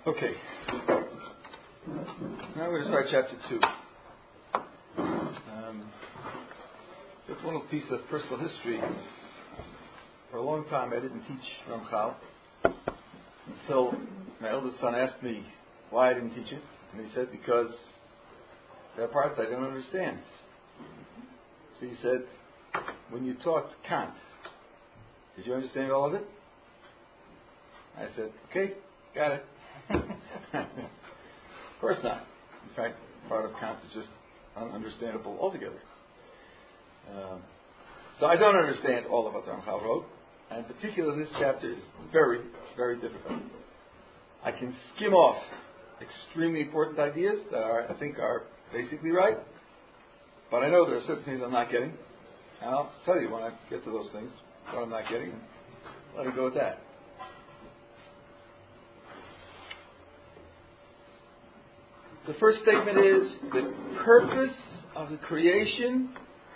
Okay. Now we're going to start chapter 2. Just one little piece of personal history. For a long time I didn't teach Ramchal until my eldest son asked me why I didn't teach it. And he said, because there are parts I don't understand. So he said, when you taught Kant, did you understand all of it? I said, okay, got it. Of course not. In fact, part of Kant is just ununderstandable altogether. So I don't understand all of what Ramchal wrote, and in particular this chapter is very, very difficult. I can skim off extremely important ideas that I think are basically right, but I know there are certain things I'm not getting, and I'll tell you when I get to those things what I'm not getting, and let it go with that. The first statement is the purpose of the creation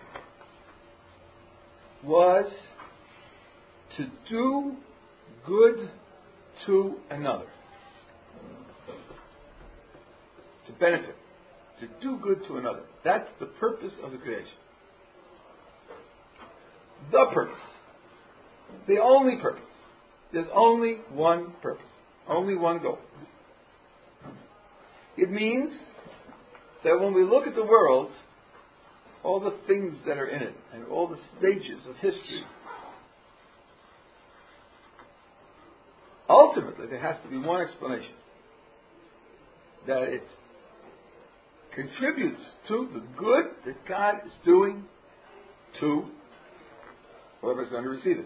was to do good to another. To benefit. To do good to another. That's the purpose of the creation. The purpose. The only purpose. There's only one purpose. Only one goal. It means that when we look at the world, all the things that are in it, and all the stages of history, ultimately there has to be one explanation. That it contributes to the good that God is doing to whoever's going to receive it.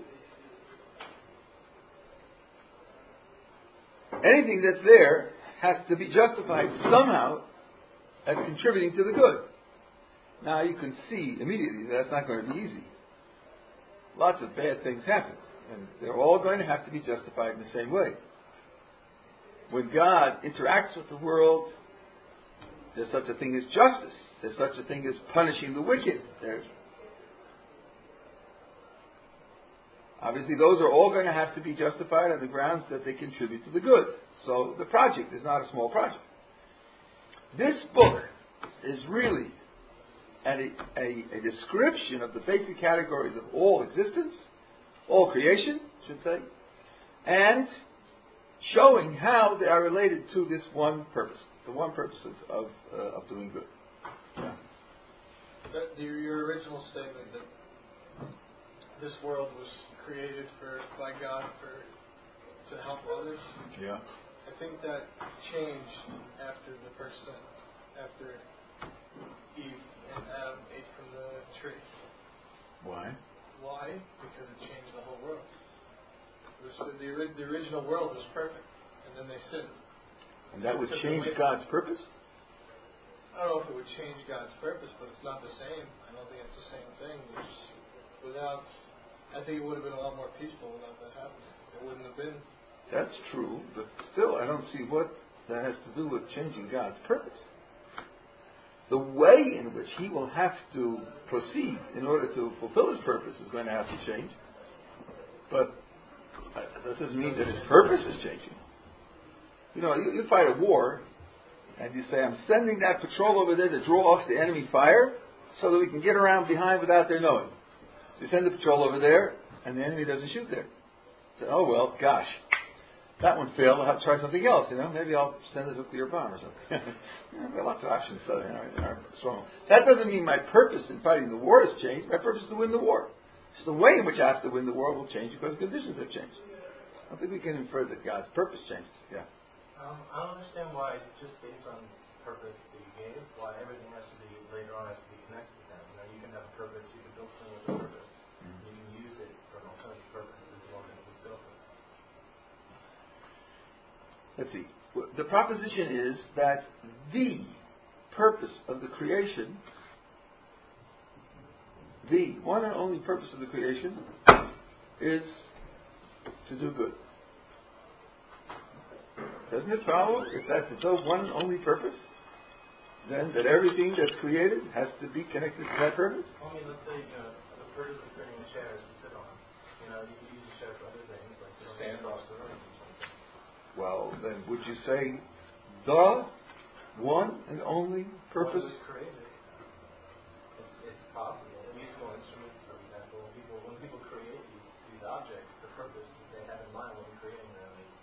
Anything that's there has to be justified somehow as contributing to the good. Now you can see immediately that's not going to be easy. Lots of bad things happen, and they're all going to have to be justified in the same way. When God interacts with the world, there's such a thing as justice. There's such a thing as punishing the wicked. Obviously, those are all going to have to be justified on the grounds that they contribute to the good. So the project is not a small project. This book is really a description of the basic categories of all existence, all creation, I should say, and showing how they are related to this one purpose, the one purpose of doing good. Yeah. Your original statement that this world was created by God to help others. Yeah. I think that changed after the first sin, after Eve and Adam ate from the tree. Why? Why? Because it changed the whole world. The original world was perfect, and then they sinned. And that would change God's purpose? I don't know if it would change God's purpose, but it's not the same. I don't think it's the same thing. I think it would have been a lot more peaceful without that happening. It wouldn't have been. That's true, but still I don't see what that has to do with changing God's purpose. The way in which He will have to proceed in order to fulfill His purpose is going to have to change. But that doesn't mean that His purpose is changing. You know, you fight a war, and you say, I'm sending that patrol over there to draw off the enemy fire so that we can get around behind without their knowing. So you send the patrol over there, and the enemy doesn't shoot there. So, oh well, gosh, that one failed. I'll have to try something else. Maybe I'll send a nuclear bomb or something. There are lots of options in our stronghold. That doesn't mean my purpose in fighting the war has changed. My purpose is to win the war. So the way in which I have to win the war will change because conditions have changed. I don't think we can infer that God's purpose changed. Yeah. I don't understand why, just based on purpose that you gave, why everything has to be later on has to be connected to that. You can have a purpose, you can build something with a purpose. You can use it for an alternative purpose as the one that was built with. Let's see. The proposition is that the purpose of the creation, the one and only purpose of the creation, is to do good. Doesn't it follow, if that's the one and only purpose, then that everything that's created has to be connected to that purpose? Let's say, the purpose of creating a chair is to sit on. You can use a chair for other things, like to stand across the room or something. Well, then would you say the one and only purpose? One was created. It's possible. Musical instruments, for example, when people create these objects, the purpose that they have in mind when creating them is.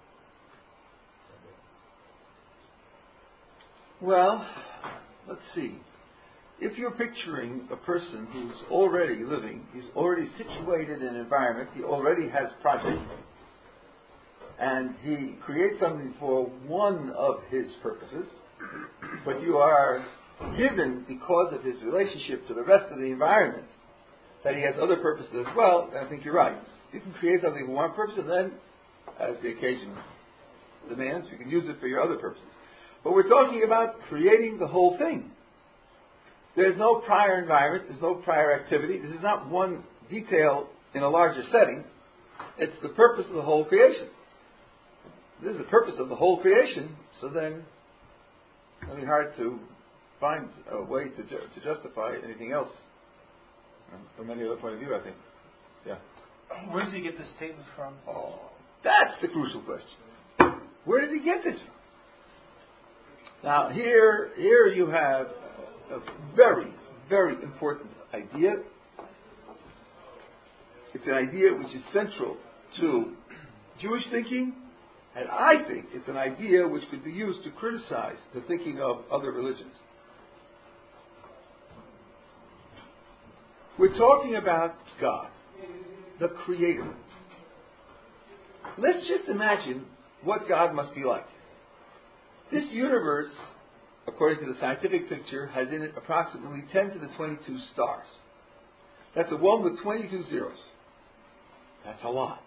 Well, let's see. If you're picturing a person who's already living, he's already situated in an environment, he already has projects, and he creates something for one of his purposes, but you are given, because of his relationship to the rest of the environment, that he has other purposes as well, then I think you're right. You can create something for one purpose, and then, as the occasion demands, you can use it for your other purposes. But we're talking about creating the whole thing. There's no prior environment, there's no prior activity. This is not one detail in a larger setting. It's the purpose of the whole creation. This is the purpose of the whole creation, so then it's really hard to find a way to justify anything else from any other point of view, I think. Yeah. Where does he get this statement from? Oh, that's the crucial question. Where did he get this from? Now, here you have a very, very important idea. It's an idea which is central to Jewish thinking, and I think it's an idea which could be used to criticize the thinking of other religions. We're talking about God, the Creator. Let's just imagine what God must be like. This universe, according to the scientific picture, has in it approximately 10 to the 22 stars. That's a 1 with 22 zeros. That's a lot.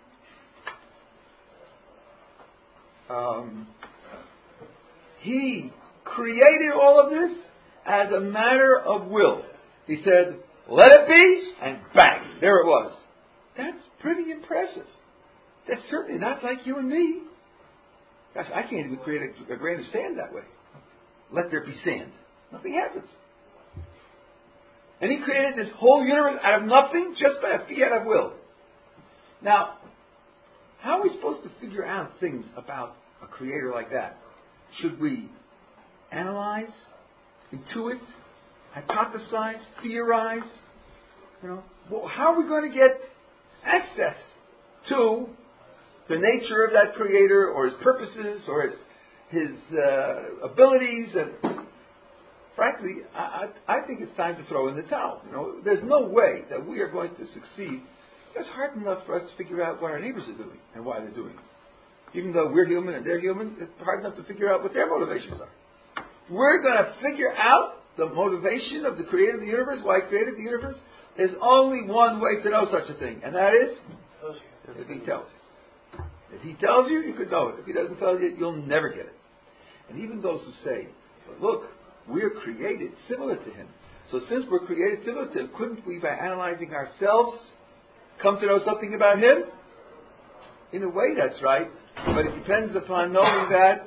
He created all of this as a matter of will. He said, let it be, and bang, there it was. That's pretty impressive. That's certainly not like you and me. Gosh, I can't even create a grain of sand that way. Let there be sand. Nothing happens. And he created this whole universe out of nothing just by a fiat of will. Now, how are we supposed to figure out things about a creator like that? Should we analyze, intuit, hypothesize, theorize? Well, how are we going to get access to the nature of that creator, or his purposes, or his abilities? And frankly, I think it's time to throw in the towel. There's no way that we are going to succeed. It's hard enough for us to figure out what our neighbors are doing and why they're doing it. Even though we're human and they're human, it's hard enough to figure out what their motivations are. We're going to figure out the motivation of the creator of the universe, why he created the universe. There's only one way to know such a thing, and that is if he tells you. If he tells you, you could know it. If he doesn't tell you, you'll never get it. And even those who say, but look, we're created similar to him. So since we're created similar to him, couldn't we, by analyzing ourselves, come to know something about him? In a way, that's right. But it depends upon knowing that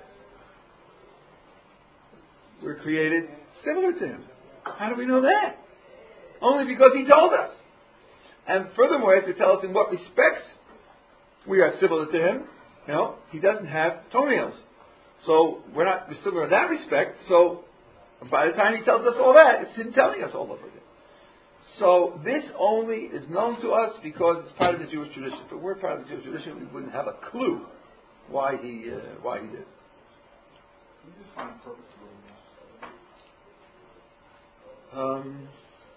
we're created similar to him. How do we know that? Only because he told us. And furthermore, he has to tell us in what respects we are similar to him. He doesn't have toenails. So we're similar in that respect. So by the time he tells us all that, it's him telling us all of it. So this only is known to us because it's part of the Jewish tradition. If it were part of the Jewish tradition, we wouldn't have a clue why he did. Can you define purpose a little more?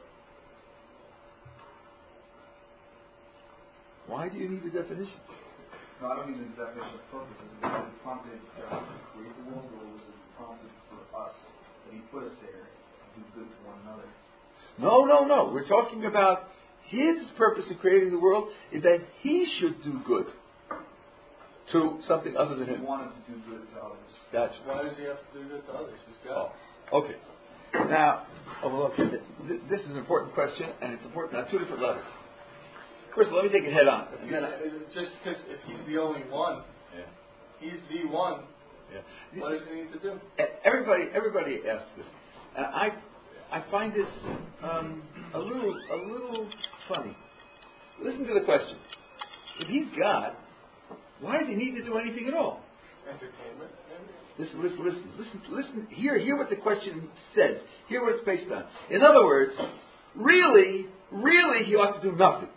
Why do you need a definition? No, I don't mean the definition of purpose. Is it prompted God to create the world, or was it prompted for us that He put us there to do good to one another? No. We're talking about his purpose in creating the world is that he should do good to something other than him. He wanted to do good to others. That's why does he have to do good to others? He's God. Okay. Now, this is an important question, and it's important on two different levels. First of all, let me take it head on. Just because if he's the only one, he's the one. Yeah. What does he need to do? Everybody asks this, and I find this a little funny. Listen to the question. If he's God, why does he need to do anything at all? Entertainment. Listen. Hear what the question says. Hear what it's based on. In other words, really, he ought to do nothing.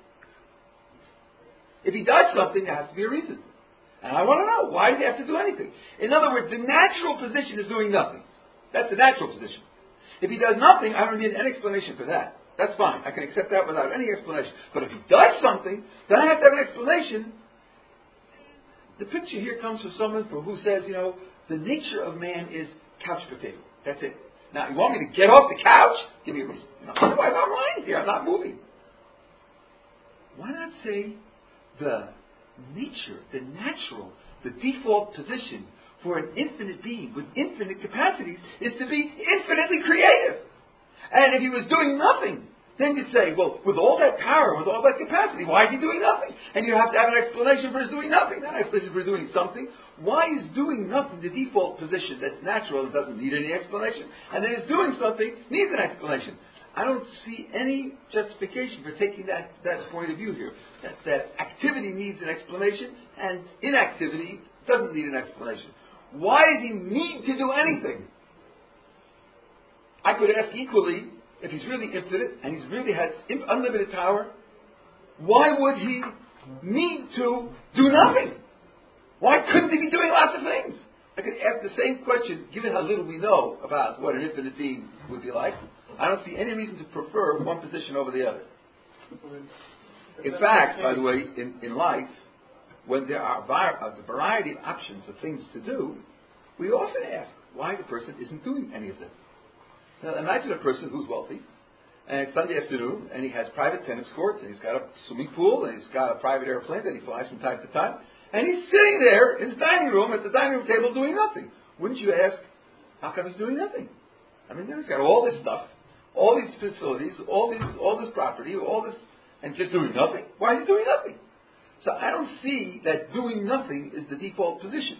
If he does something, there has to be a reason. And I want to know, why does he have to do anything? In other words, the natural position is doing nothing. That's the natural position. If he does nothing, I don't need any explanation for that. That's fine. I can accept that without any explanation. But if he does something, then I have to have an explanation. The picture here comes from someone who says, the nature of man is couch potato. That's it. Now, you want me to get off the couch? Give me a reason. Otherwise, I'm lying here. I'm not moving. Why not say the nature, the natural, the default position for an infinite being with infinite capacities is to be infinitely creative. And if he was doing nothing, then you'd say, well, with all that power, with all that capacity, why is he doing nothing? And you have to have an explanation for his doing nothing, not an explanation for doing something. Why is doing nothing the default position that's natural and doesn't need any explanation? And then his doing something needs an explanation. I don't see any justification for taking that point of view here. That activity needs an explanation and inactivity doesn't need an explanation. Why does he need to do anything? I could ask equally, if he's really infinite and he really has unlimited power, why would he need to do nothing? Why couldn't he be doing lots of things? I could ask the same question, given how little we know about what an infinite being would be like. I don't see any reason to prefer one position over the other. In fact, by the way, in life, when there are a variety of options of things to do, we often ask why the person isn't doing any of them. Now, imagine a person who's wealthy, and it's Sunday afternoon, and he has private tennis courts, and he's got a swimming pool, and he's got a private airplane that he flies from time to time, and he's sitting there in his dining room at the dining room table doing nothing. Wouldn't you ask, how come he's doing nothing? I mean, he's got all this stuff, all these facilities, all this property, all this, and just doing nothing. Why is he doing nothing? So I don't see that doing nothing is the default position.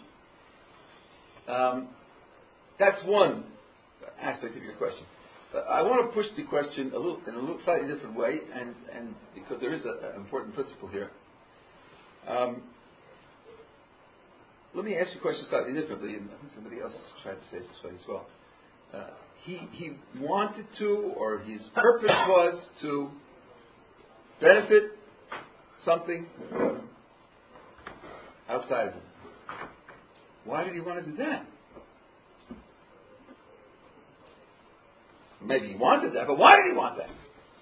That's one aspect of your question. I want to push the question in a little slightly different way, and because there is an important principle here. Let me ask you a question slightly differently, and I think somebody else tried to say it this way as well. He wanted to, or his purpose was to benefit something outside of him. Why did he want to do that? Maybe he wanted that, but why did he want that?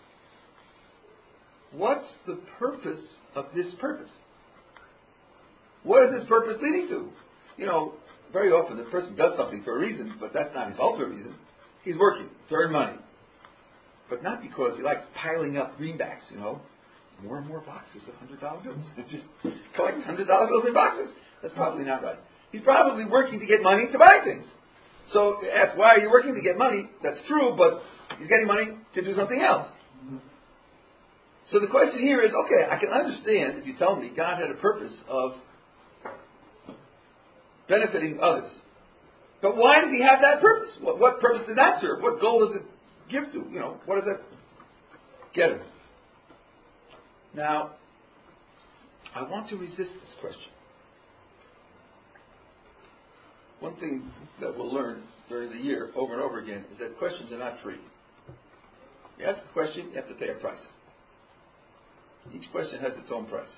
What's the purpose of this purpose? What is this purpose leading to? Very often the person does something for a reason, but that's not his ultimate reason. He's working to earn money. But not because he likes piling up greenbacks, more and more boxes of $100 bills. Just collect $100 bills in boxes. That's probably not right. He's probably working to get money to buy things. So ask, why are you working to get money? That's true, but he's getting money to do something else. So the question here is, okay, I can understand if you tell me God had a purpose of benefiting others. But why does he have that purpose? What purpose did that serve? What goal does it give to? What does that get him? Now, I want to resist this question. One thing that we'll learn during the year over and over again is that questions are not free. You ask a question, you have to pay a price. Each question has its own price.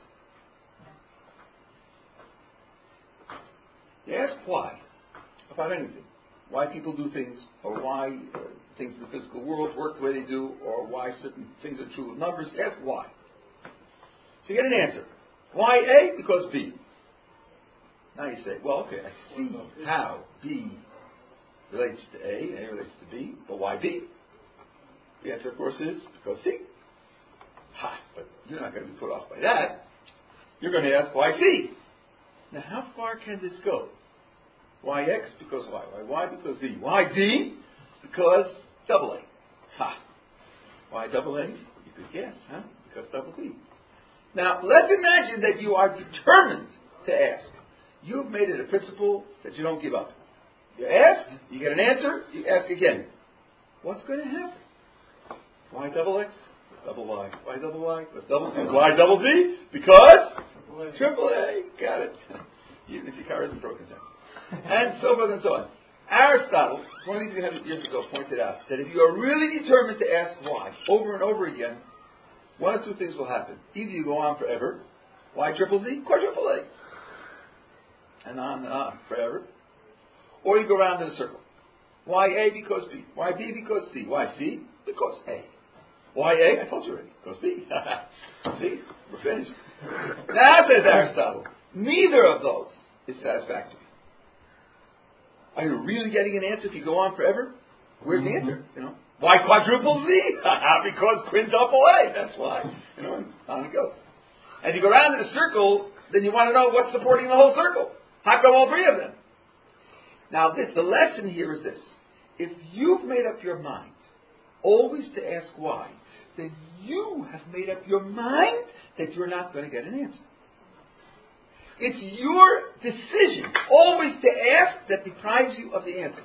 You ask why about anything. Why people do things, or why things in the physical world work the way they do, or why certain things are true of numbers. You ask why. So you get an answer. Why A? Because B. Now you say, well, okay, I see how B relates to A relates to B, but why B? The answer, of course, is because C. But you're not going to be put off by that. You're going to ask, why C? Now, how far can this go? Why X? Because Y. Why Y? Because Z. Why D? Because double A. Why double A? You could guess, Because double D. Now, let's imagine that you are determined to ask. You've made it a principle that you don't give up. You ask, you get an answer, you ask again. What's going to happen? Why double X? Plus double Y. Why double Y? Plus double Z. Why double Z? Because triple A. Got it. Even if your car isn't broken down. and so forth and so on. Aristotle, 2,300 years ago, pointed out that if you are really determined to ask why over and over again, one of two things will happen. Either you go on forever, why triple Z, quadruple A, and on forever, or you go around in a circle. Why A because B, why B because C, why C because A. Why A? I told you already, because B. See, we're finished. Now says Aristotle, neither of those is satisfactory. Are you really getting an answer if you go on forever? Where's the answer? Why quadruple Z? Because quintuple A. That's why. And on it goes. And you go around in a circle, then you want to know what's supporting the whole circle. How come all three of them? Now, the lesson here is this: if you've made up your mind always to ask why, then you have made up your mind that you're not going to get an answer. It's your decision always to ask that deprives you of the answer.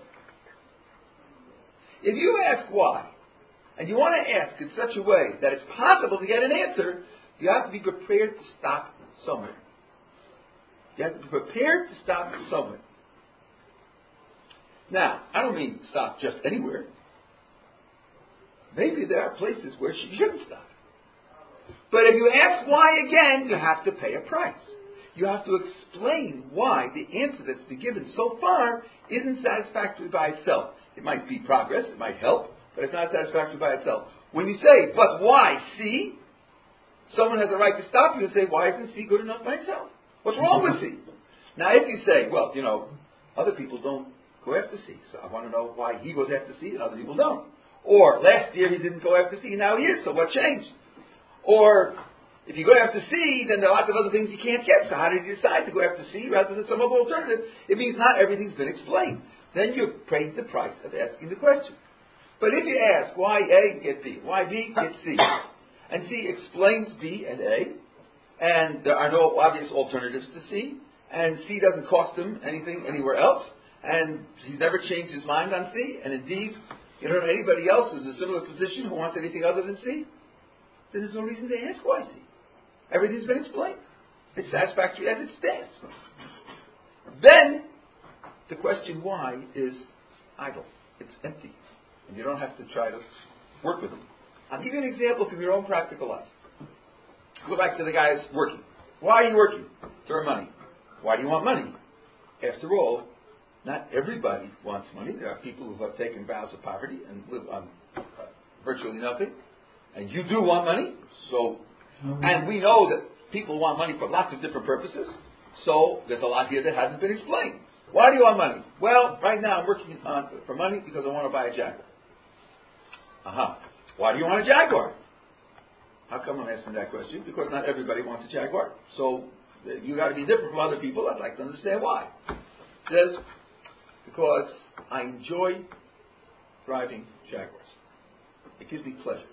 If you ask why, and you want to ask in such a way that it's possible to get an answer, you have to be prepared to stop somewhere. You have to be prepared to stop somewhere. Now, I don't mean stop just anywhere. Maybe there are places where you shouldn't stop. But if you ask why again, you have to pay a price. You have to explain why the answer that's been given so far isn't satisfactory by itself. It might be progress, it might help, but it's not satisfactory by itself. When you say, but why C? Someone has a right to stop you and say, why isn't C good enough by itself? What's wrong with C? Now if you say, well, other people don't go after C, so I want to know why he goes after C and other people don't. Or last year he didn't go after C, now he is, so what changed? Or if you go after C, then there are lots of other things you can't get. So how did you decide to go after C rather than some other alternative? It means not everything's been explained. Then you've paid the price of asking the question. But if you ask why A, get B, why B, get C, and C explains B and A, and there are no obvious alternatives to C, and C doesn't cost him anything anywhere else, and he's never changed his mind on C, and indeed, you don't know anybody else who's in a similar position who wants anything other than C, then there's no reason to ask why C. Everything's been explained. It's satisfactory as it stands. Then, the question why is idle. It's empty. And you don't have to try to work with it. I'll give you an example from your own practical life. Go back to the guy who's working. Why are you working? To earn money. Why do you want money? After all, not everybody wants money. There are people who have taken vows of poverty and live on virtually nothing. And you do want money. And we know that people want money for lots of different purposes. So there's a lot here that hasn't been explained. Why do you want money? Well, right now I'm working for money because I want to buy a Jaguar. Why do you want a Jaguar? How come I'm asking that question? Because not everybody wants a Jaguar. So you got to be different from other people. I'd like to understand why. It says, because I enjoy driving Jaguars. It gives me pleasure.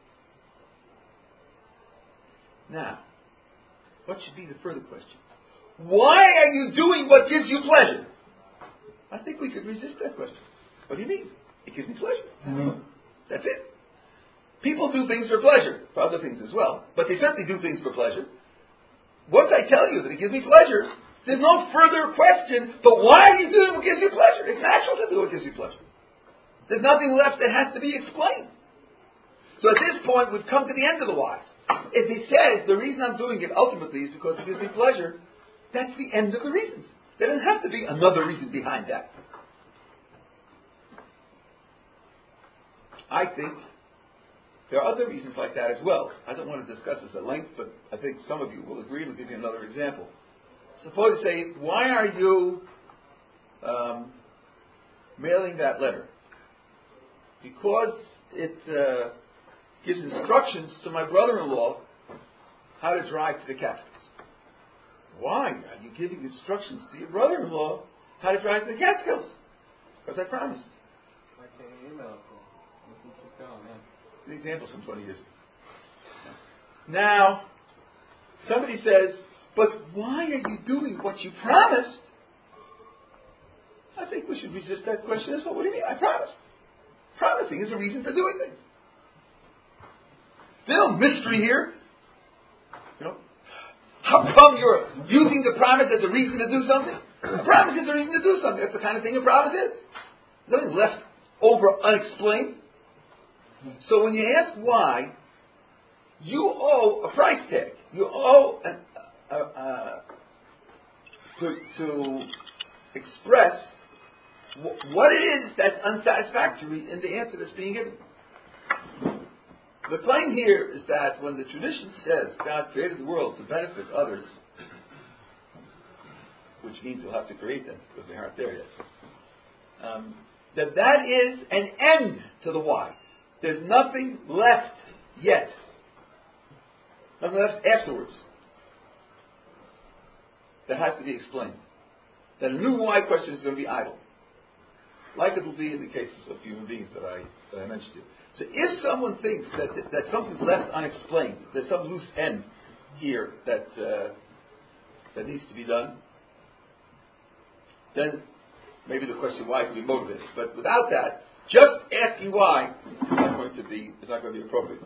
Now, what should be the further question? Why are you doing what gives you pleasure? I think we could resist that question. What do you mean? It gives me pleasure. Mm-hmm. That's it. People do things for pleasure, for other things as well, but they certainly do things for pleasure. Once I tell you that it gives me pleasure, there's no further question, but why are you doing what gives you pleasure? It's natural to do what gives you pleasure. There's nothing left that has to be explained. So at this point, we've come to the end of the whys. If he says, the reason I'm doing it ultimately is because it gives me pleasure, that's the end of the reasons. There doesn't have to be another reason behind that. I think there are other reasons like that as well. I don't want to discuss this at length, but I think some of you will agree. We'll give you another example. Suppose you say, why are you mailing that letter? Because it gives instructions to my brother-in-law how to drive to the Catskills. Why are you giving instructions to your brother-in-law how to drive to the Catskills? Because I promised. Why can't you email it to him? You can keep going, yeah. An example from 20 years ago. Now, somebody says, but why are you doing what you promised? I think we should resist that question as well. What do you mean? I promised. Promising is a reason for doing things. There's no mystery here. How come you're using the promise as a reason to do something? A promise is a reason to do something. That's the kind of thing a promise is. Nothing left over unexplained. So when you ask why, you owe a price tag. You owe to express what it is that's unsatisfactory in the answer that's being given. The claim here is that when the tradition says God created the world to benefit others, which means we'll have to create them because we aren't there yet, that is an end to the why. There's nothing left yet. Nothing left afterwards that has to be explained. That a new why question is going to be idle. Like it will be in the cases of human beings that I mentioned to you. So if someone thinks that something's left unexplained, there's some loose end here that needs to be done, then maybe the question why can be motivated. But without that, just asking why is not going to be appropriate.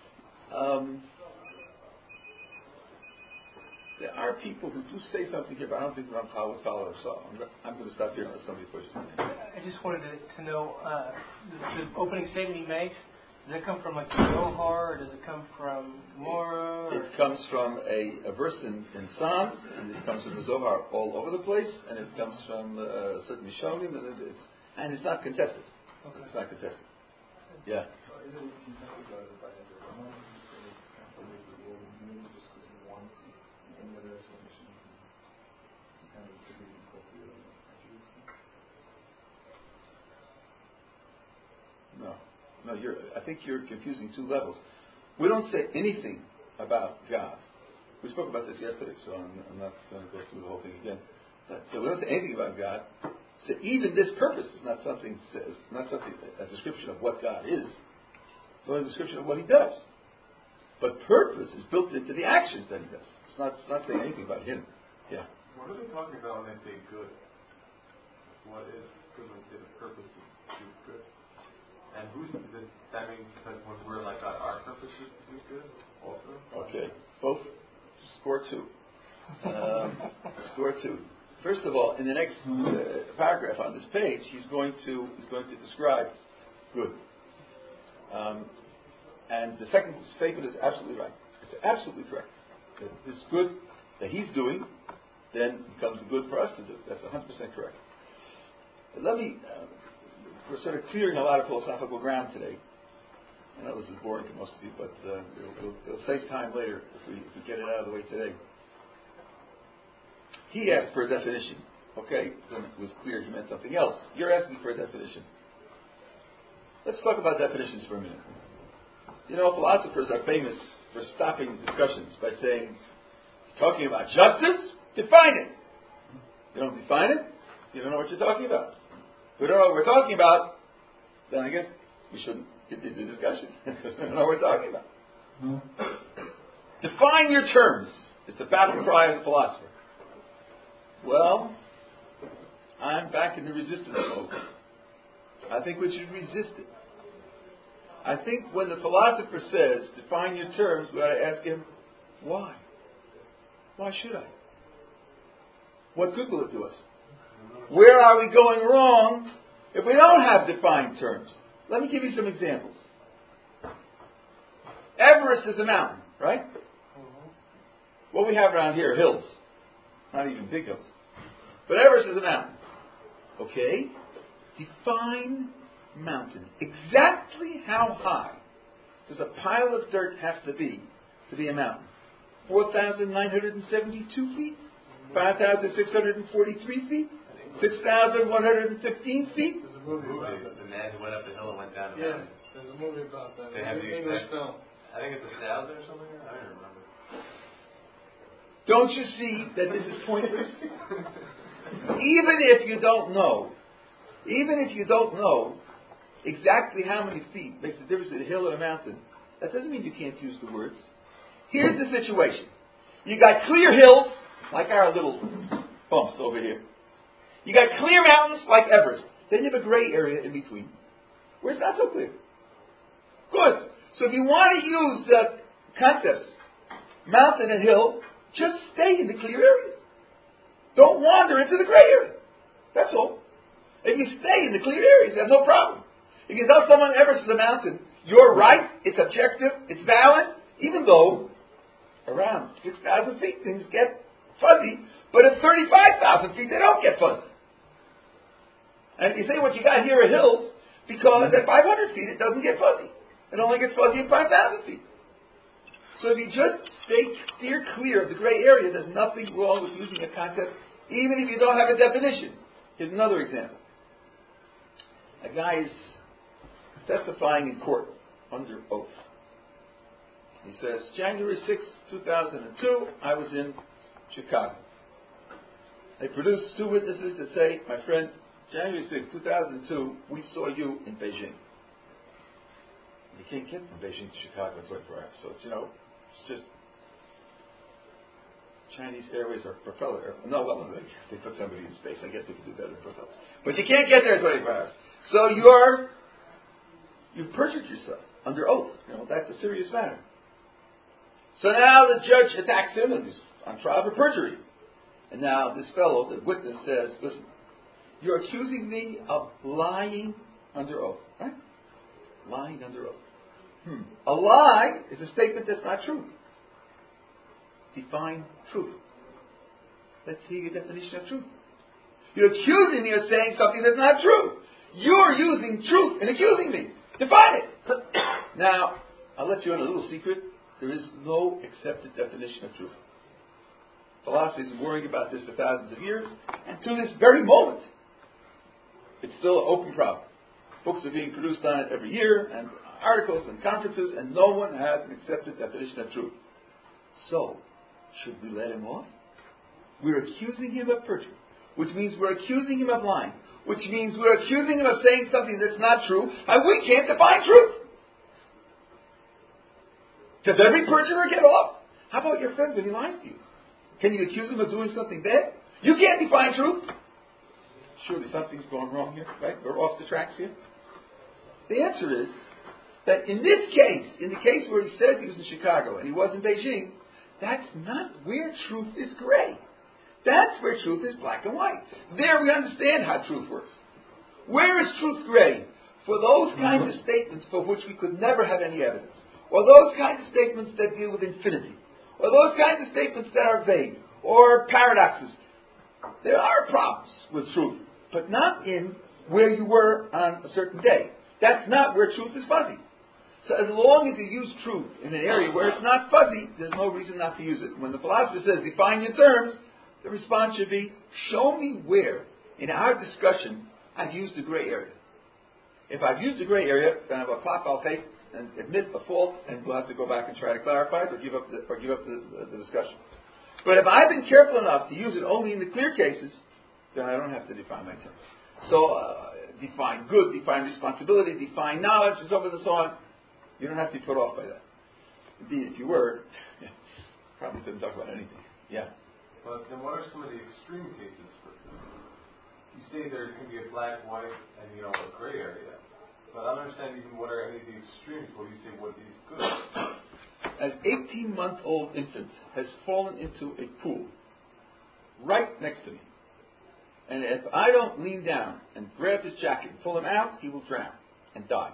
There are people who do say something here, but I don't think that I'm following. So I'm going to stop here unless somebody pushes me. I just wanted to know the opening statement he makes. Does that come from like the Zohar, or does it come from Gemara? It comes from a verse in Psalms, and it comes from the Zohar all over the place, and it comes from certain Mishonim, and it's not contested. Okay. It's not contested. Yeah. No, I think you're confusing two levels. We don't say anything about God. We spoke about this yesterday, so I'm not going to go through the whole thing again. So we don't say anything about God. So even this purpose is not something a description of what God is. It's only a description of what He does. But purpose is built into the actions that He does. It's not saying anything about Him. Yeah. What are they talking about when they say good? What is good when they say the purpose is to do good? And does that mean because when we're like God, our purpose is to do good also? Okay. Both. Score two. Score two. First of all, in the next paragraph on this page, he's going to describe good. And the second statement is absolutely right. It's absolutely correct. If it's good that he's doing, then it becomes good for us to do. That's 100% correct. But let me. We're sort of clearing a lot of philosophical ground today. I know this is boring to most of you, but it'll save time later if we get it out of the way today. He asked for a definition. Okay, then it was clear he meant something else. You're asking for a definition. Let's talk about definitions for a minute. You know, philosophers are famous for stopping discussions by saying, talking about justice? Define it. You don't define it, you don't know what you're talking about. If we don't know what we're talking about, then I guess we shouldn't get into the discussion. Because we don't know what we're talking about. Define your terms. It's the battle cry of the philosopher. Well, I'm back in the resistance mode. I think we should resist it. I think when the philosopher says, define your terms, we ought to ask him, why? Why should I? What good will it do us? Where are we going wrong if we don't have defined terms? Let me give you some examples. Everest is a mountain, right? What we have around here are hills. Not even big hills. But Everest is a mountain. Okay? Define mountain. Exactly how high does a pile of dirt have to be a mountain? 4,972 feet? 5,643 feet? 6,115 feet? There's a movie about that. The man who went up the hill and went down the Yeah, mountain. there's a movie about that. They have It's the an English exact- film. I think it's 1,000 or something. I don't remember. Don't you see that this is pointless? Even if you don't know exactly how many feet makes a difference in a hill and a mountain, that doesn't mean you can't use the words. Here's the situation. You got clear hills, like our little bumps over here. You got clear mountains, like Everest. Then you have a gray area in between, where it's not so clear. Good. So if you want to use the concepts, mountain and hill, just stay in the clear areas. Don't wander into the gray area. That's all. If you stay in the clear areas, there's no problem. If you tell someone Everest is a mountain, you're right, it's objective, it's valid, even though around 6,000 feet things get fuzzy, but at 35,000 feet they don't get fuzzy. And you say what you got here are hills, because at 500 feet it doesn't get fuzzy. It only gets fuzzy at 5,000 feet. So if you just steer clear of the gray area, there's nothing wrong with using a concept, even if you don't have a definition. Here's another example. A guy is testifying in court under oath. He says, January 6, 2002, I was in Chicago. They produce two witnesses that say, my friend, January 6, 2002, we saw you in Beijing. You can't get from Beijing to Chicago in 24 hours. So it's, it's just Chinese Airways or propeller. No, well, they put somebody in space. I guess they could do better than propellers. But you can't get there in 24 hours. So you've perjured yourself under oath. That's a serious matter. So now the judge attacks him and he's on trial for perjury. And now this fellow, the witness, says, listen, you're accusing me of lying under oath. Right? Lying under oath. A lie is a statement that's not true. Define truth. Let's see your definition of truth. You're accusing me of saying something that's not true. You're using truth in accusing me. Define it. Now, I'll let you in a little secret. There is no accepted definition of truth. Philosophy has been worrying about this for thousands of years, and to this very moment, it's still an open problem. Books are being produced on it every year, and articles and conferences, and no one has an accepted definition of truth. So, should we let him off? We're accusing him of perjury, which means we're accusing him of lying, which means we're accusing him of saying something that's not true, and we can't define truth. Does every perjurer get off? How about your friend when he lies to you? Can you accuse him of doing something bad? You can't define truth. Surely something's going wrong here, right? We're off the tracks here. The answer is that in this case, in the case where he says he was in Chicago and he was in Beijing, that's not where truth is gray. That's where truth is black and white. There we understand how truth works. Where is truth gray? For those kinds of statements for which we could never have any evidence. Or those kinds of statements that deal with infinity. Or those kinds of statements that are vague. Or paradoxes. There are problems with truth. But not in where you were on a certain day. That's not where truth is fuzzy. So as long as you use truth in an area where it's not fuzzy, there's no reason not to use it. When the philosopher says, define your terms, the response should be, show me where, in our discussion, I've used a gray area. If I've used a gray area, then I have a flop I'll take and admit a fault, and we'll have to go back and try to clarify it or give up the discussion. But if I've been careful enough to use it only in the clear cases, then I don't have to define my terms. So, define good, define responsibility, define knowledge, and so forth and so on. You don't have to be put off by that. Indeed, if you were, probably couldn't talk about anything. Yeah. But then what are some of the extreme cases? You say there can be a black, white, and a gray area. But I don't understand even what are any of the extremes where you say what is good. An 18-month-old infant has fallen into a pool right next to me. And if I don't lean down and grab his jacket and pull him out, he will drown and die.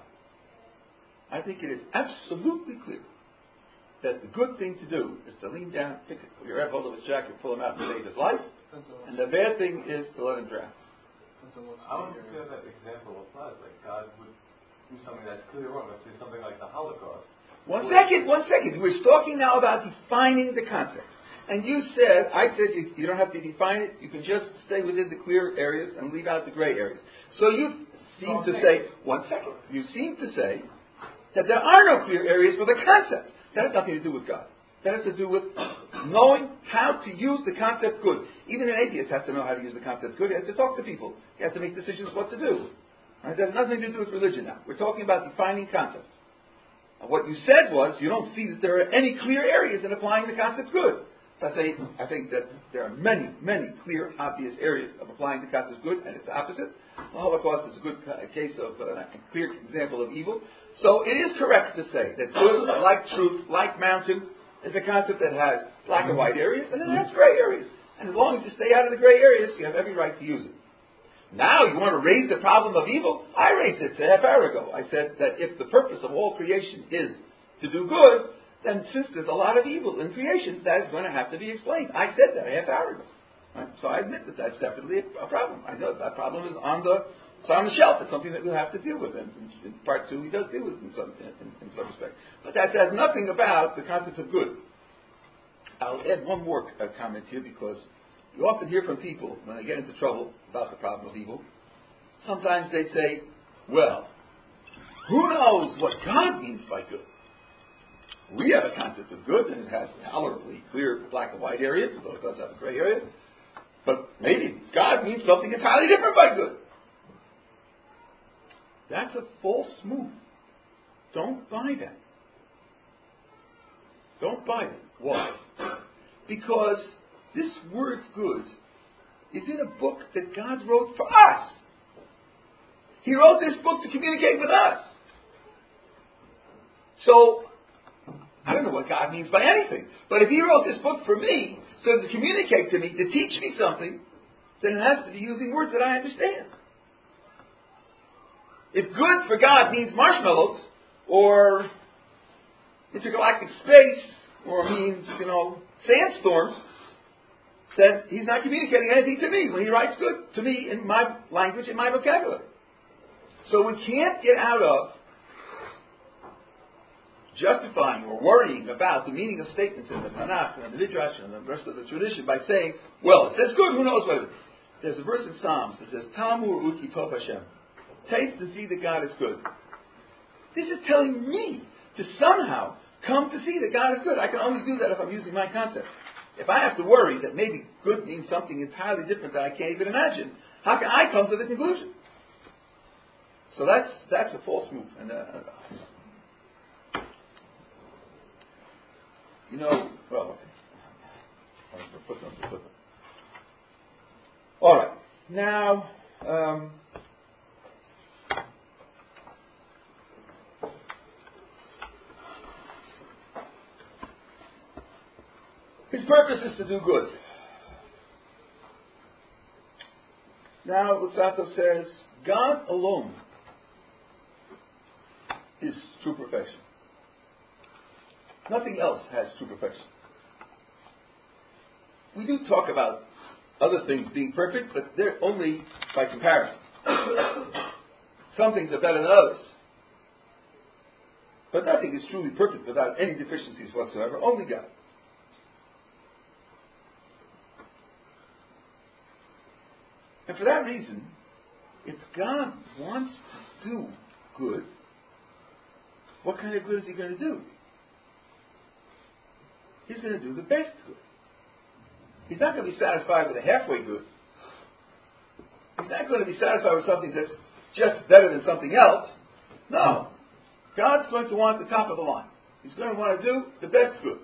I think it is absolutely clear that the good thing to do is to lean down, grab hold of his jacket, pull him out and save his life. And the bad thing is to let him drown. I don't understand that example applies. Like God would do something that's clearly wrong. Let's say something like the Holocaust. One second. We're talking now about defining the concept. And I said you don't have to define it. You can just stay within the clear areas and leave out the gray areas. So you seem to say, you seem to say that there are no clear areas for the concept. That has nothing to do with God. That has to do with knowing how to use the concept good. Even an atheist has to know how to use the concept good. He has to talk to people. He has to make decisions what to do. Right? That has nothing to do with religion now. We're talking about defining concepts. And what you said was you don't see that there are any clear areas in applying the concept good. So I think that there are many, many clear, obvious areas of applying the concept good, and it's the opposite. The Holocaust is a good case of a clear example of evil. So it is correct to say that good, like truth, like mountain, is a concept that has black and white areas, and it has gray areas. And as long as you stay out of the gray areas, you have every right to use it. Now you want to raise the problem of evil? I raised it a half hour ago. I said that if the purpose of all creation is to do good, then since there's a lot of evil in creation, that is going to have to be explained. I said that a half hour ago. Right? So I admit that that's definitely a problem. I know that problem is on the shelf. It's something that we'll have to deal with. And in part two, he does deal with it in some respect. But that says nothing about the concept of good. I'll add one more comment here, because you often hear from people when they get into trouble about the problem of evil. Sometimes they say, well, who knows what God means by good? We have a concept of good, and it has tolerably clear black and white areas, although it does have a gray area. But maybe God means something entirely different by good. That's a false move. Don't buy that. Don't buy it. Why? Because this word good is in a book that God wrote for us. He wrote this book to communicate with us. So, I don't know what God means by anything. But if He wrote this book for me, so to communicate to me, to teach me something, then it has to be using words that I understand. If good for God means marshmallows, or intergalactic space, or means, sandstorms, then He's not communicating anything to me when He writes good to me in my language, in my vocabulary. So we can't get out of justifying or worrying about the meaning of statements in the Tanakh and the Midrash and the rest of the tradition by saying, well, it says good, who knows what it is. There's a verse in Psalms that says, Tamu Uki Tov Hashem. Taste and see that God is good. This is telling me to somehow come to see that God is good. I can only do that if I'm using my concept. If I have to worry that maybe good means something entirely different that I can't even imagine, how can I come to the conclusion? So that's a false move. And all right. Now, His purpose is to do good. Now, Luzzatto says, God alone is true perfection. Nothing else has true perfection. We do talk about other things being perfect, but they're only by comparison. Some things are better than others. But nothing is truly perfect without any deficiencies whatsoever, only God. And for that reason, if God wants to do good, what kind of good is He going to do? He's going to do the best good. He's not going to be satisfied with a halfway good. He's not going to be satisfied with something that's just better than something else. No. God's going to want the top of the line. He's going to want to do the best good.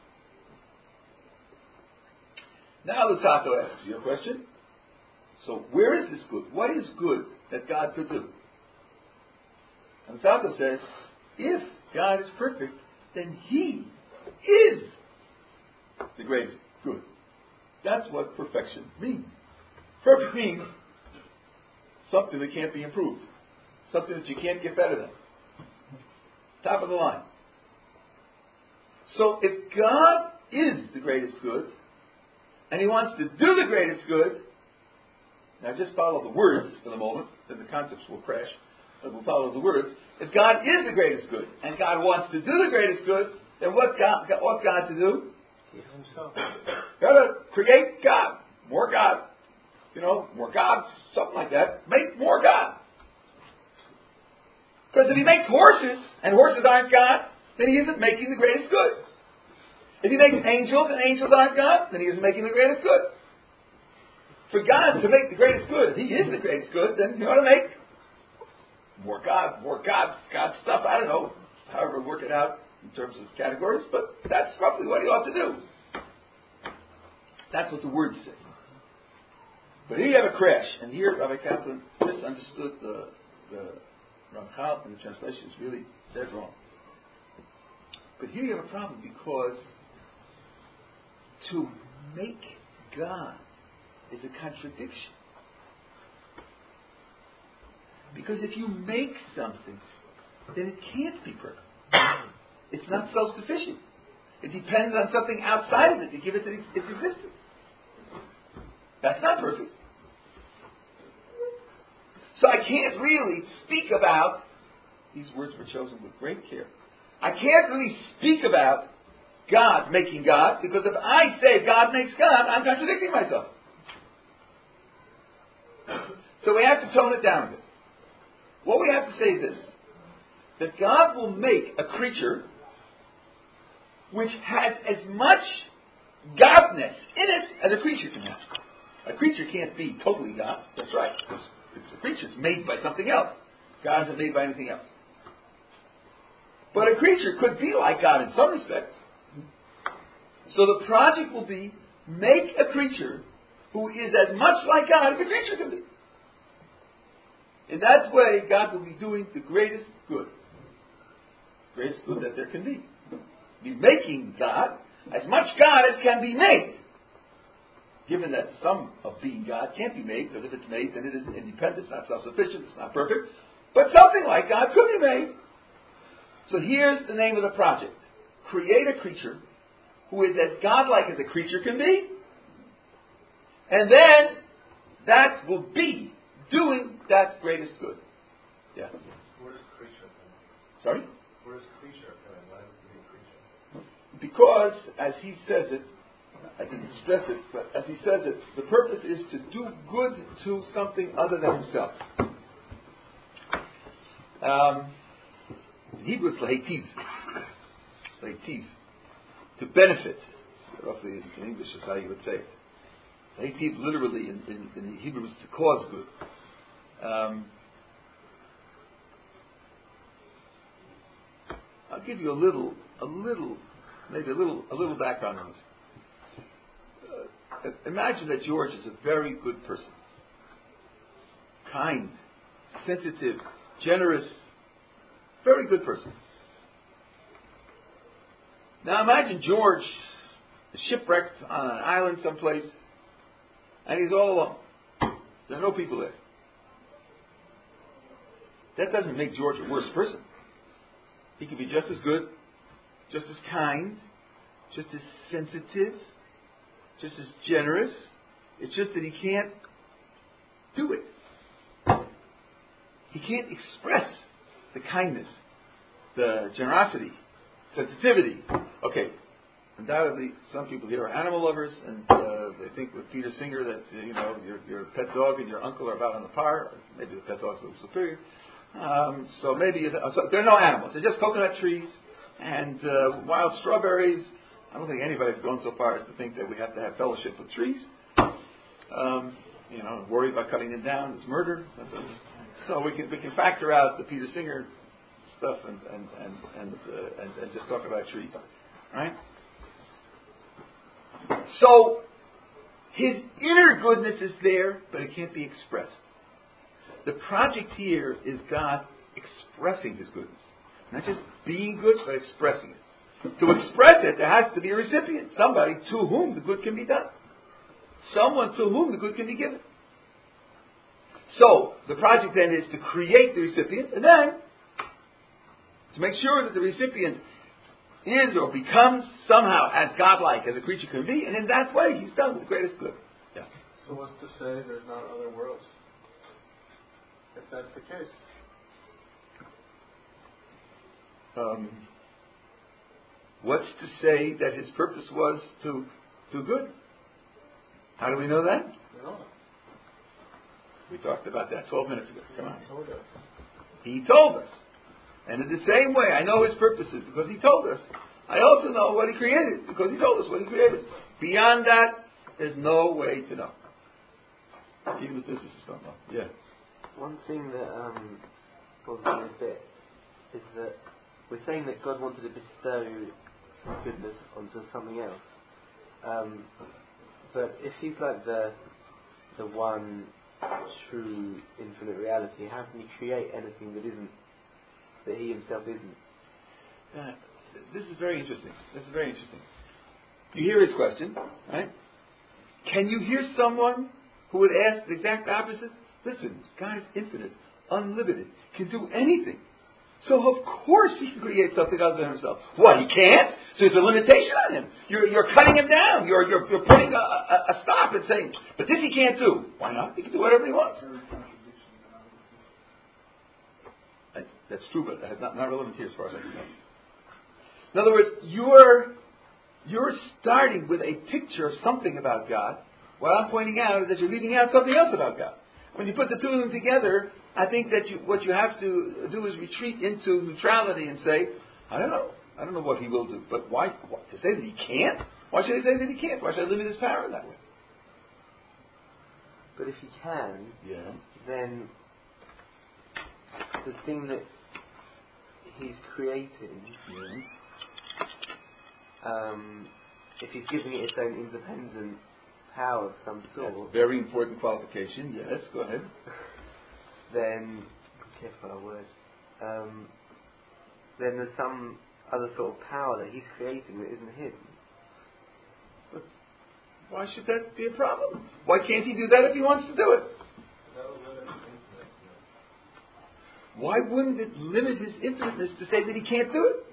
Now Luzzatto asks you a question. So where is this good? What is good that God could do? And Luzzatto says, if God is perfect, then He is the greatest good. That's what perfection means. Perfect means something that can't be improved. Something that you can't get better than. Top of the line. So if God is the greatest good, and He wants to do the greatest good, now just follow the words for the moment, then the concepts will crash, but we'll follow the words. If God is the greatest good, and God wants to do the greatest good, then what's God to do? Give Himself. Got to create God. More God. More gods, something like that. Make more God. Because if He makes horses, and horses aren't God, then He isn't making the greatest good. If He makes angels, and angels aren't God, then He isn't making the greatest good. For God to make the greatest good, if He is the greatest good, then He ought to make more God stuff, I don't know, however work it out in terms of categories, but that's roughly what He ought to do. That's what the words say. But here you have a crash, and here Rabbi Kaplan misunderstood the Ramchal, and the translation is really dead wrong. But here you have a problem, because to make God is a contradiction. Because if you make something, then it can't be perfect. It's not self-sufficient. It depends on something outside of it to give it its existence. That's not perfect. So I can't really speak about, these words were chosen with great care, I can't really speak about God making God, because if I say God makes God, I'm contradicting myself. So we have to tone it down a bit. What we have to say is this, that God will make a creature which has as much godness in it as a creature can have. A creature can't be totally God. That's right. It's a creature. It's made by something else. God isn't made by anything else. But a creature could be like God in some respects. So the project will be, make a creature who is as much like God as a creature can be. In that way, God will be doing the greatest good. Greatest good that there can be. Be making God as much God as can be made. Given that some of being God can't be made, because if it's made, then it is independent, it's not self-sufficient, it's not perfect. But something like God could be made. So here's the name of the project. Create a creature who is as godlike as a creature can be. And then that will be doing that greatest good. Yeah. Where does creature come in? Sorry? Where does creature come in? Why does it be a creature? Because, as he says it, I can stress it, but as he says it, the purpose is to do good to something other than himself. In Hebrew, it's lehitiv. Lehitiv. To benefit. Roughly in English is how you would say it. Lehitiv literally in Hebrew is to cause good. I'll give you a little background on this. Imagine that George is a very good person. Kind, sensitive, generous, very good person. Now imagine George is shipwrecked on an island someplace, and he's all alone. There are no people there. That doesn't make George a worse person. He could be just as good, just as kind, just as sensitive, just as generous. It's just that he can't do it. He can't express the kindness, the generosity, sensitivity. Okay, undoubtedly some people here are animal lovers, and they think with Peter Singer that your pet dog and your uncle are about on the par. Maybe the pet dog's a little superior. So there are no animals. They're just coconut trees and wild strawberries. I don't think anybody's gone so far as to think that we have to have fellowship with trees. Worry about cutting them down is murder. So we can factor out the Peter Singer stuff and just talk about trees, right? So his inner goodness is there, but it can't be expressed. The project here is God expressing His goodness, not just being good, but expressing it. To express it, there has to be a recipient, somebody to whom the good can be done, someone to whom the good can be given. So the project then is to create the recipient, and then to make sure that the recipient is or becomes somehow as godlike as a creature can be, and in that way he's done the greatest good. Yeah. So what's to say there's not other worlds? If that's the case. What's to say that his purpose was to do good? How do we know that? No. We talked about that 12 minutes ago. Come on. He told us. He told us. And in the same way, I know his purposes because he told us. I also know what he created because he told us what he created. Beyond that, there's no way to know. Even the physicists don't know. Yeah. One thing that bothers me a bit is that we're saying that God wanted to bestow goodness onto something else. But if He's like the one true infinite reality, how can He create anything that He Himself isn't? This is very interesting. You hear his question, right? Can you hear someone who would ask the exact opposite? Listen, God is infinite, unlimited, can do anything. So of course he can create something other than himself. What, he can't? So there's a limitation on him. You're cutting him down. You're putting a stop and saying, but this he can't do. Why not? He can do whatever he wants. That's true, but that's not relevant here as far as I can tell. In other words, you're starting with a picture of something about God. What I'm pointing out is that you're leaving out something else about God. When you put the two of them together, I think that what you have to do is retreat into neutrality and say, I don't know what he will do. But why? To say that he can't? Why should I say that he can't? Why should I limit his power in that way? But if he can, then the thing that he's creating, if he's giving it its own independent power of some sort, that's a very important qualification. Yes, go ahead. Then, careful our words. Then there's some other sort of power that he's creating that isn't him. But why should that be a problem? Why can't he do that if he wants to do it? Why wouldn't it limit his infiniteness to say that he can't do it?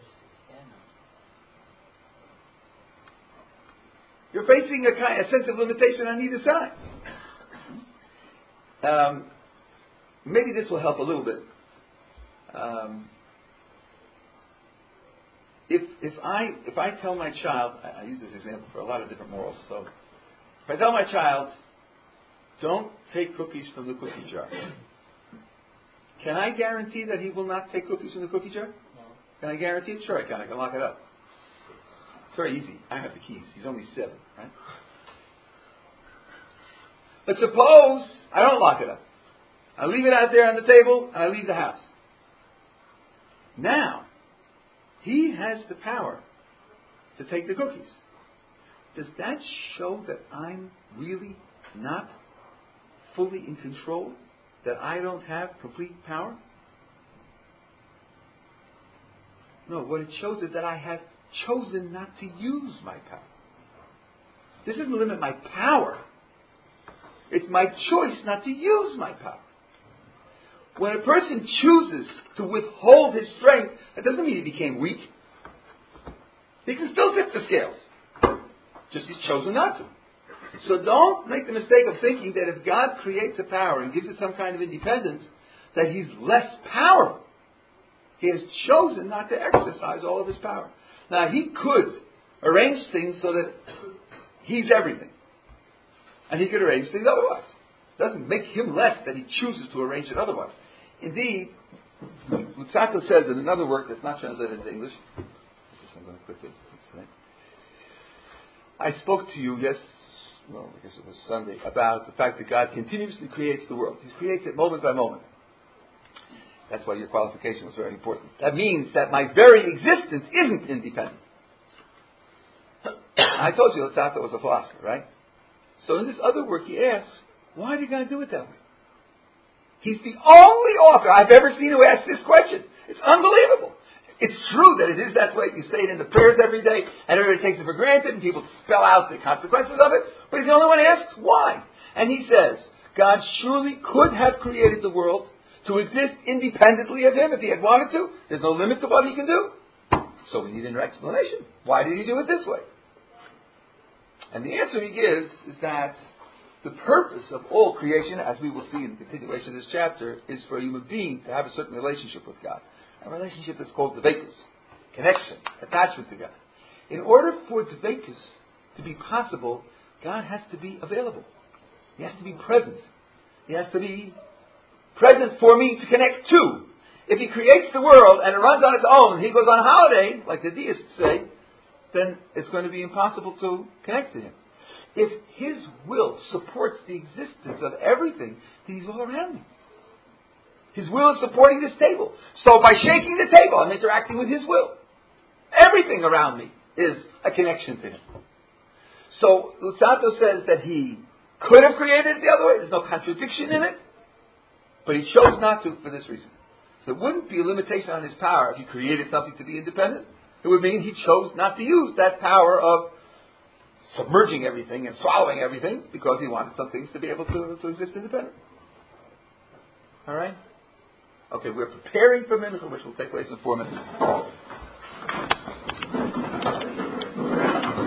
You're facing a sense of limitation on either side. Maybe this will help a little bit. If I tell my child, I use this example for a lot of different morals. So, if I tell my child, don't take cookies from the cookie jar, can I guarantee that he will not take cookies from the cookie jar? No. Can I guarantee it? Sure I can. I can lock it up. It's very easy. I have the keys. He's only 7, right? But suppose I don't lock it up. I leave it out there on the table and I leave the house. Now, he has the power to take the cookies. Does that show that I'm really not fully in control? That I don't have complete power? No, what it shows is that I have chosen not to use my power. This doesn't limit my power. It's my choice not to use my power. When a person chooses to withhold his strength, that doesn't mean he became weak. He can still tip the scales. Just he's chosen not to. So don't make the mistake of thinking that if God creates a power and gives it some kind of independence, that he's less powerful. He has chosen not to exercise all of his power. Now, he could arrange things so that he's everything. And he could arrange things otherwise. It doesn't make him less that he chooses to arrange it otherwise. Indeed, Luzzatto says in another work that's not translated into English, I guess I'm going to click this today. I spoke to you, I guess it was Sunday, about the fact that God continuously creates the world. He creates it moment by moment. That's why your qualification was very important. That means that my very existence isn't independent. I told you Luzzatto was a philosopher, right? So in this other work he asks, why did God do it that way? He's the only author I've ever seen who asks this question. It's unbelievable. It's true that it is that way. You say it in the prayers every day, and everybody takes it for granted, and people spell out the consequences of it. But he's the only one who asks why. And he says, God surely could have created the world to exist independently of him if he had wanted to. There's no limit to what he can do. So we need an explanation. Why did he do it this way? And the answer he gives is that the purpose of all creation, as we will see in the continuation of this chapter, is for a human being to have a certain relationship with God. A relationship that's called dveikus, connection, attachment to God. In order for dveikus to be possible, God has to be available. He has to be present. He has to be present for me to connect to. If he creates the world and it runs on its own, and he goes on holiday, like the deists say, then it's going to be impossible to connect to him. If his will supports the existence of everything, then he's all around me. His will is supporting this table. So by shaking the table, I'm interacting with his will. Everything around me is a connection to him. So Luzzatto says that he could have created it the other way. There's no contradiction in it. But he chose not to for this reason. So it wouldn't be a limitation on his power if he created something to be independent. It would mean he chose not to use that power of submerging everything and swallowing everything because he wanted some things to be able to exist independently. All right? Okay, we're preparing for Mincha, which will take place in 4 minutes.